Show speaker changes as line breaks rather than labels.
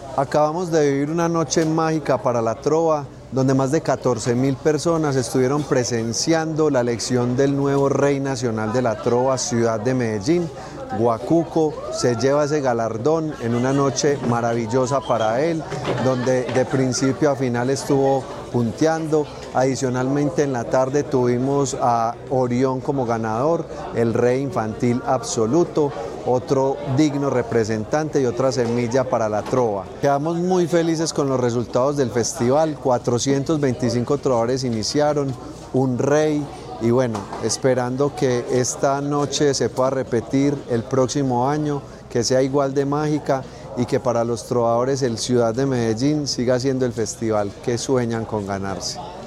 Acabamos de vivir una noche mágica para la trova, donde más de 14.000 personas estuvieron presenciando la elección del nuevo Rey Nacional de la Trova, Ciudad de Medellín. Guacuco se lleva ese galardón en una noche maravillosa para él, donde de principio a final estuvo punteando. Adicionalmente en la tarde tuvimos a Orión como ganador, el rey infantil absoluto, otro digno representante y otra semilla para la trova. Quedamos muy felices con los resultados del festival, 425 trovadores iniciaron, un rey, y bueno, esperando que esta noche se pueda repetir el próximo año, que sea igual de mágica y que para los trovadores el Ciudad de Medellín siga siendo el festival que sueñan con ganarse.